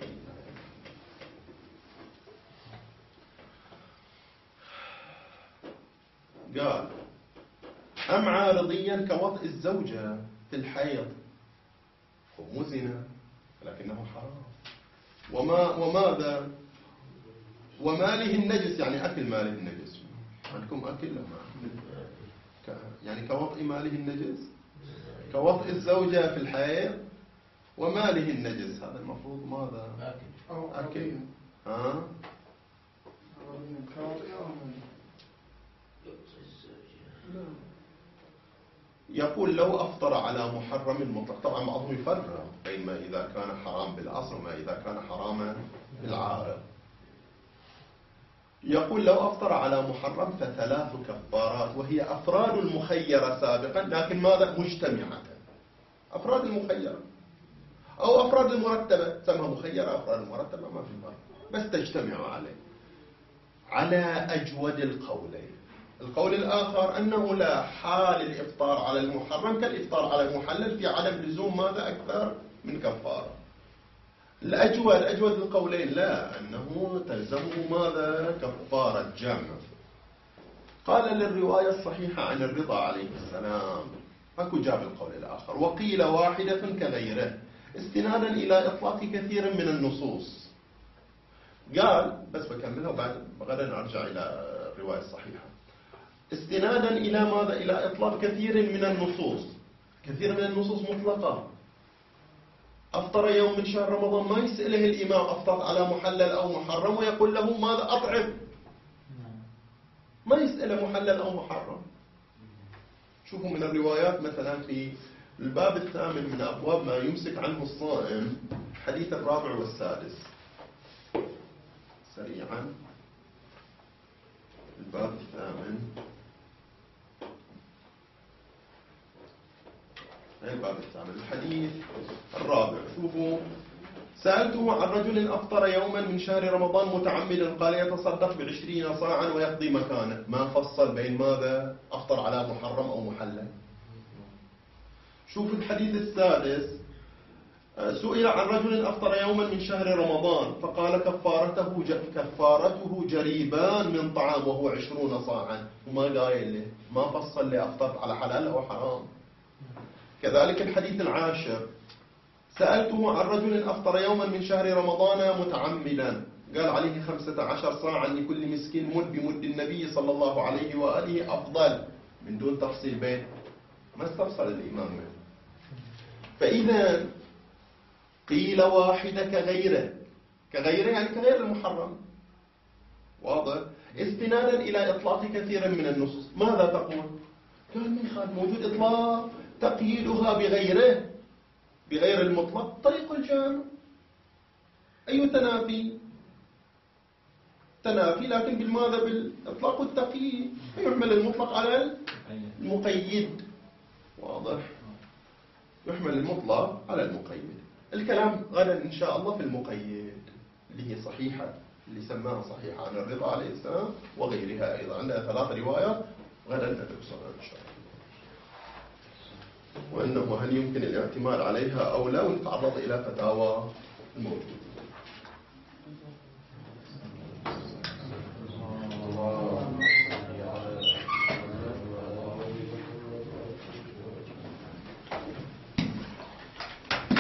قال أم عارضيا كوطئ الزوجة في الحيض هو مو زنا لكنه حرام. وما وماذا وماله النجس، يعني أكل ماله النجس. عندكم أكل لا ما يعني كوطئ ماله النجس، كوطئ الزوجة في الحيض وماله النجس، هذا المفروض ماذا؟ أكل أو أكل. ها؟ يقول لو أفطر على محرم مطلق، طبعا بعضهم يفرق بين ما إذا كان حرام بالأصل وما إذا كان حراما بالعارض. يقول لو أفطر على محرم فثلاث كفارات، وهي أفراد المخيرة سابقا، لكن ماذا؟ مجتمعة. أفراد المخيرة أو أفراد المرتبة، تسمى مخيرة أفراد المرتبة ما في فرق، بس تجتمع عليه. على أجود القولين. القول الآخر أنه لا حال الإفطار على المحرم كالإفطار على المحلل في عدم لزوم ماذا أكثر من كفارة. الأجود أجود القولين لا، أنه تلزمه ماذا؟ كفارة جمع. قال للرواية الصحيحة عن الرضا عليه السلام أكو جاب القول الآخر، وقيل واحدة كغيره، استنادا إلى إطلاق كثير من النصوص. قال بس بكملها وبعد غدا نرجع إلى الرواية الصحيحة. استنادا إلى ماذا؟ إلى إطلاق كثير من النصوص. كثير من النصوص مطلقة. أفطر يوم من شهر رمضان ما يسأله الإمام أفطر على محلل أو محرم ويقول له ماذا؟ أطعم. ما يسأله محلل أو محرم. شوفوا من الروايات مثلا في الباب الثامن من أبواب ما يمسك عنه الصائم، حديث الرابع والسادس سريعا. الباب الثامن، الباب الثامن الحديث الرابع. شوفوا: سألته عن رجل أفطر يوما من شهر رمضان متعمدا، قال يتصدق بعشرين صاعا ويقضي مكانه. ما فصل بين ماذا؟ أفطر على محرم أو محلل. شوف الحديث السادس: سئل عن رجل أفطر يوما من شهر رمضان فقال كفارته كفارته جريبان من طعام وهو عشرون صاعا، وما قايل له، ما فصل لي أفطر على حلال أو حرام. كذلك الحديث العاشر: سألته عن رجل أفطر يوما من شهر رمضان متعمدا، قال عليه خمسة عشر صاعا لكل مسكين، مد بمد النبي صلى الله عليه وآله أفضل، من دون تفصيل بين، ما استفصل الإمام منه. فإذا قيل واحدة كغيره، كغيره يعني كغير المحرم، واضح؟ استنادا إلى إطلاق كثير من النصوص. ماذا تقول؟ قال من خالف موجود إطلاق تقييدها بغيره، بغير المطلق، طريق الجامع. أي تنافي؟ تنافي لكن بالماذا؟ بالإطلاق والتقييد، يحمل المطلق على المقيد، واضح؟ يحمل المطلق على المقيد. الكلام غدا إن شاء الله في المقيد اللي هي صحيحة، اللي سماها صحيحة عن الرضا عليه السلام وغيرها أيضا. عندنا ثلاث روايات غدا ندرسها إن شاء الله، وأنه هل يمكن الاعتماد عليها أو لا، ونتعرض إلى فتاوى الموجودة.